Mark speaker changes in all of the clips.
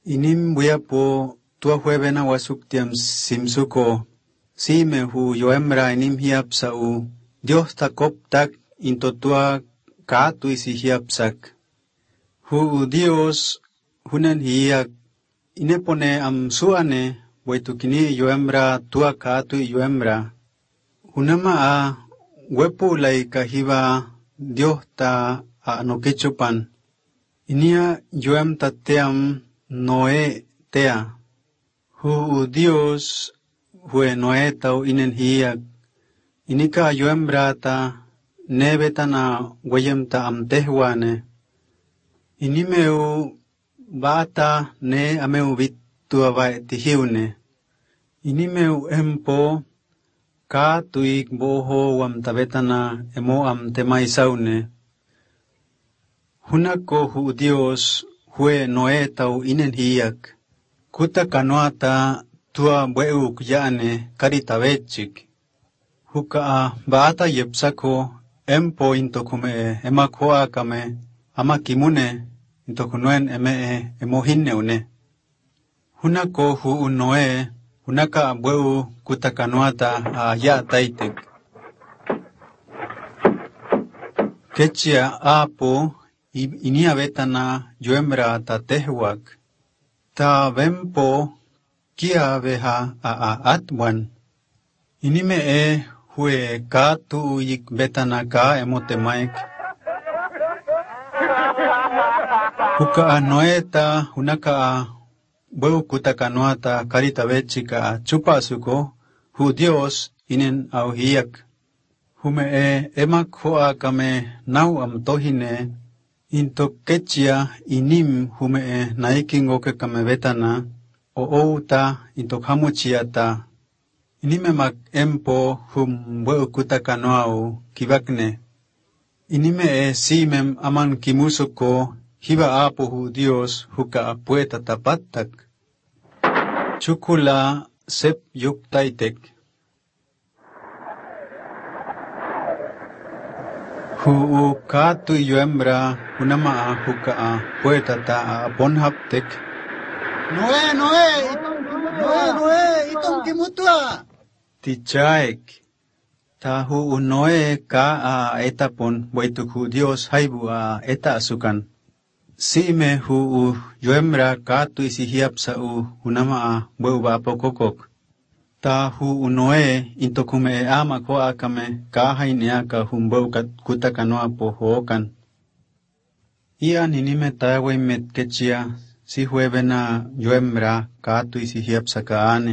Speaker 1: Inim buya po tua huevena wasuktiam simsuko sime hu yoemra inim hiapsa u Dios takoptak into tua katu isi hiapsak. Hu Dios hunan hiyak inepone am suane waitukini yoemra tua katu yoemra. Hunama a wepu lai kahiva Dios ta a no kechupan. Inia yoem tateam Noe tea. Hu Dios hue Noe tau inen hiyak. Inika yoembrata nebetana wayem ta am tehwane. Inimeu bata ne ameu vitu awae tihiune. Inimeu empo ka tuik boho wam tabetana emo am temaisaune. Hunako hu Dios hue Noe tau inen hiyak. Kuta kanoata tua bweu kuyane karita vechik. Huka baata yepsako empo into kume emakoa kame ama kimune into kunuen eme emohinne une. Hunako hu Noe hunaka bweu kuta kanoata ya taitek. Kechia apo inia betana yoemra ta tehuak. Ta vempo kia veha atwan. Inime hue ka tu yik betana ka emotemaik. Huka noeta hunaka beu kutakanoata karita vechika chupa suko hu Dios inen au hiyak. Hume emak hoa kame nau am tohine into kechia inim hume naikingoke kame betana o outa into hamuchiata. Inime mak empo hum beu kutakanoau kibakne. Inime simem aman kimusuko hiba apo hu Dios huka apueta tapatak. Chukula sep yuk taitek. Hu katu yoemra hunama huka apueta ta bonhaptek.
Speaker 2: Noe, itong kimutua.
Speaker 1: Tichaek. Tahu Noe ka etapon waituk hu Dios haibu eta asukan. Sime hu yoemra katu isi hiap sa hunama beu bapokokok. Tahu Noe into kume ama ko akame ka hainea ka humbeu kutakanoa pohokan. Ian inime tawe met kechia si huevena yoemra katu isi hiap sa kaane.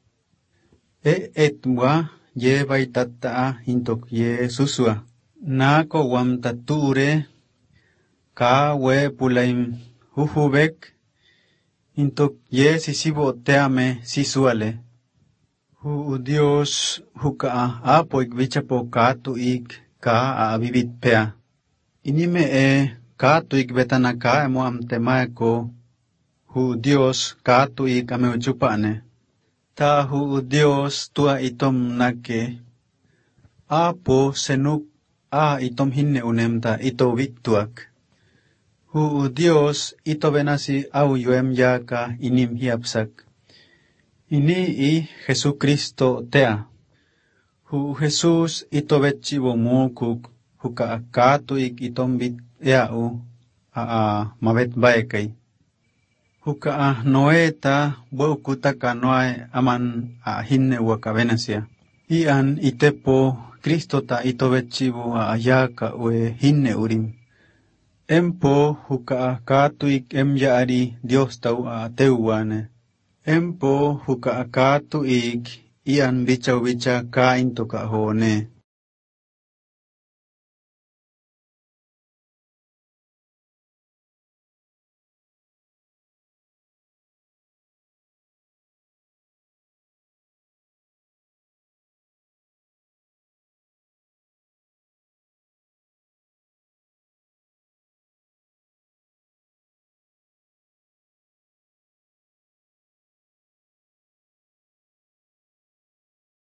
Speaker 1: Etwa ye baitata intok ye susua. Nako wam tature ka we pulaim hufubek intok ye sisibo teame sisuale. Hu Dios huka apoik vichapo katu ik ka abibit pea. Inime katu ik betana ka emo am temaeko hu Dios katu ik ame uchupane. Tahu Dios tua itom nake. Apo senuk itom hinne unemta ito victuak. Hu Dios ito benasi au yoem yaka inim hiapsak. Ini Jesucristo tea. Hu Jesus ito bechibo mukuk huka akatu ik itom bit eau mabet baekay. Huka noeta bau kutaka noe aman hinne wakabenasia. Ian itepo Kristo ta ito bechibu ayaka ue hinne urim. Empo huka katuik emyaari Dios tau teuwane. Empo huka katuik ian bicha kain toka hone.